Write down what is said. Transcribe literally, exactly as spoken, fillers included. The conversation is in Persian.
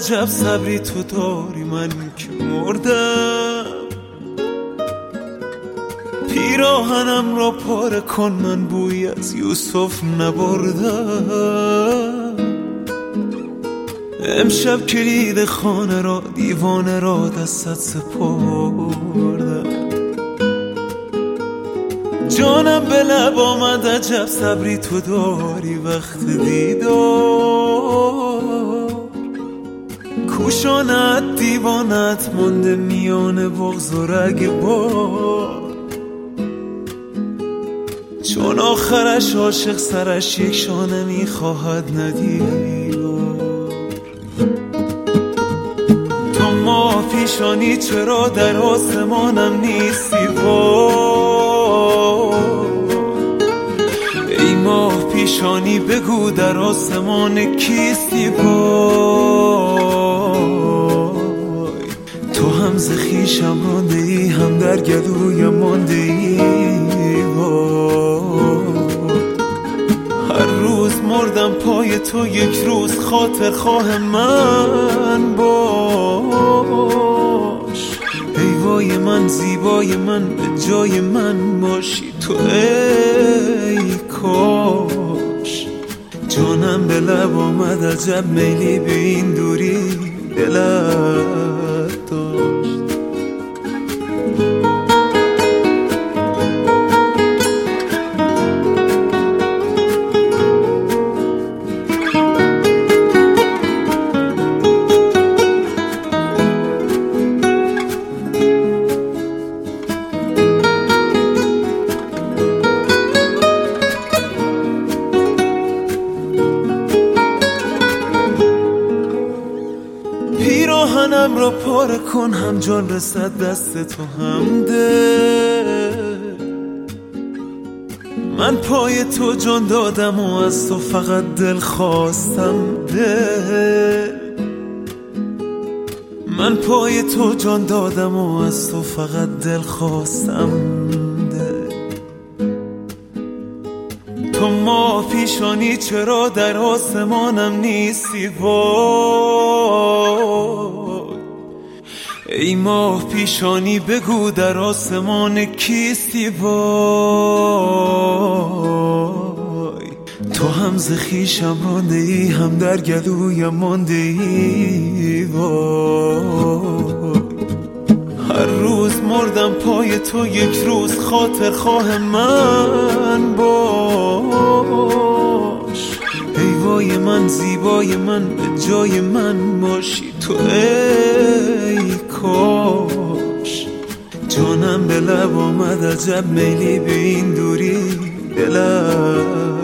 عجب صبری تو داری، من که مردم. پیراهنم را پاره کن، من بوی از یوسف نبردم. امشب کلید خانه را، دیوانه را دستت سپردم. جانم به لب آمد عجب صبری تو داری، وقت دیدار کوشانت دیوانت مانده میان بغض و رگبار. چون آخرش عاشق سرش یک شانه میخواهد ندیدار. تو ماه پیشانی چرا در آسمانم نیستی وای؟ ای ماه پیشانی بگو در آسمان کیستی وای؟ تو هم ز خویشم رانده ای، هم در گلویم مانده ای وای. هر روز مردم پای تو، یک روز خاطر خواه من باش. ای وای من زیبای من، به جای من باشی تو ای کاش. جانم به لب آمد عجب میلی به این دوری دلت داشت. پیراهنم را پاره کن، هم جان رسد دست تو هم ده. من پای تو جان دادم و از تو فقط دل خواستم ده. من پای تو جان دادم و از تو فقط دل خواستم ده. تو ماه پیشانی چرا در آسمانم نیستی وای؟ ای ماه پیشانی بگو در آسمان کیستی وای؟ تو هم ز خویشم رانده ای، هم در گلویم مانده ای وای. هر روز مردم پای تو، یک روز خاطر خواه من باش. ای وای من زیبای من، به جای من باشی تو ای کاش. جانم به لب آمد عجب میلی به این دوری دلت